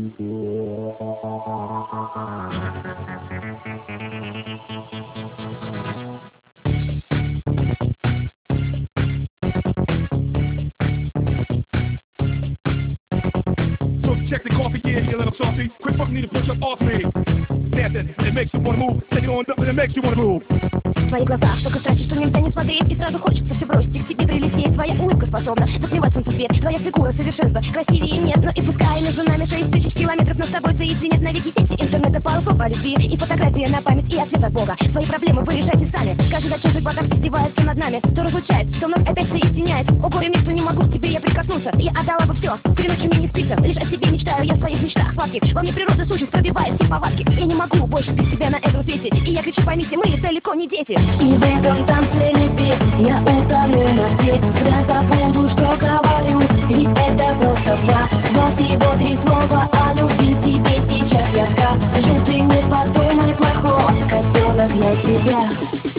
So check the coffee, yeah, you little softy. Quick fuck, need to push up off me. Dancing, it makes you wanna move. Take it on up and it makes you wanna move. В твоих глазах столько страсти, что нельзя не смотреть. И сразу хочется все бросить и к тебе прилететь. Твоя улыбка способна затмевать солнцесвет. Твоя фигура совершенство, красивее нет. Но и пускай между нами 6000 километров, нас с тобой соединят навеки сети интернета. Пару слов о любви и фотография на память. И ответ от Бога. Свои проблемы вы решайте сами. Скажи, зачем судьба так издевается над нами? То разлучает, то вновь опять соединяет. О горе мне, что не могу к тебе я прикоснуться. Я отдала бы все, тебе ночью мне не спится. Лишь о тебе мечтаю, я в своих мечтах сладких. Во мне природная сущность пробивает все повадки. Я не могу больше без тебя на этом свете. И я кричу, поймите, мы далеко не дети. И в этом танце любви я утону навсегда. Забуду, что говорю, ведь это просто два всего 3 слова о любви тебе сейчас я скажу. Ты не подумай плохого, котенок, я тебя.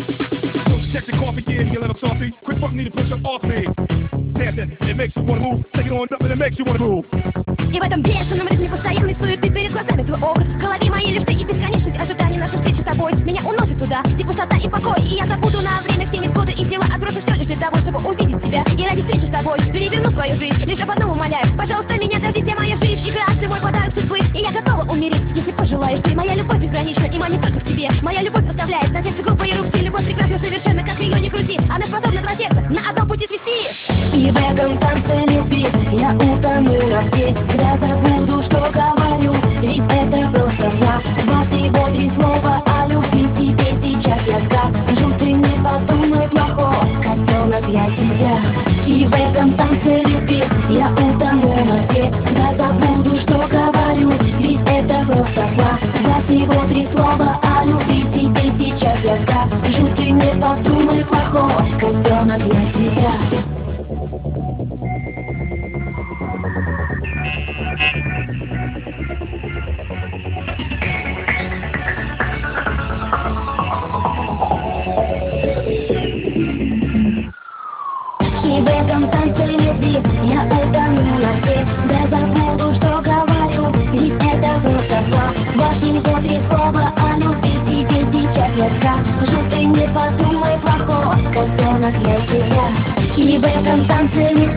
Check the coffee, yeah, you little softy. Quick fuck, need to push up off me. Dancing, it makes you wanna move. Take it on up and it makes you wanna move. И в этом бешеном ритме постоянной суеты перед глазами твой образ. В голове моей лишь ты и бесконечность ожиданий нашей встречи с тобой. Меня уносит туда, где пустота и покой. И я забуду на время все невзгоды и дела. Отброшу все лишь для того, чтобы увидеть тебя. И ради встречи с тобой переверну свою жизнь. Лишь об одном умоляю, пожалуйста, меня дожди, вся моя жизнь. Игра, ты мой подарок судьбы. И я готова умереть, если пожелаешь ты. Моя любовь безгранична и манит только к тебе. Моя любовь заставляет на сердце глупые рубцы. Любовь прекрасна совершенно, как ее не крути. Она способна 2 сердца на одном пути свести. И в этом танце любви я утону навсегда. Забуду, что говорю, ведь это просто два всего 3 слова о любви тебе сейчас я скажу. Ты не подумай плохого, котенок, я тебя. И в этом танце любви я утону навсегда. Забуду, что говорю, ведь это просто два всего 3 слова о любви тебе сейчас я скажу. Ты не подумай плохого, котенок, я тебя. И в этом танце любви я утону навсегда. Забуду, что говорю, ведь это просто два всего 3 слова о любви тебе сейчас я скажу. Ты не подумай плохого, котенок, я тебя. И в этом танце любви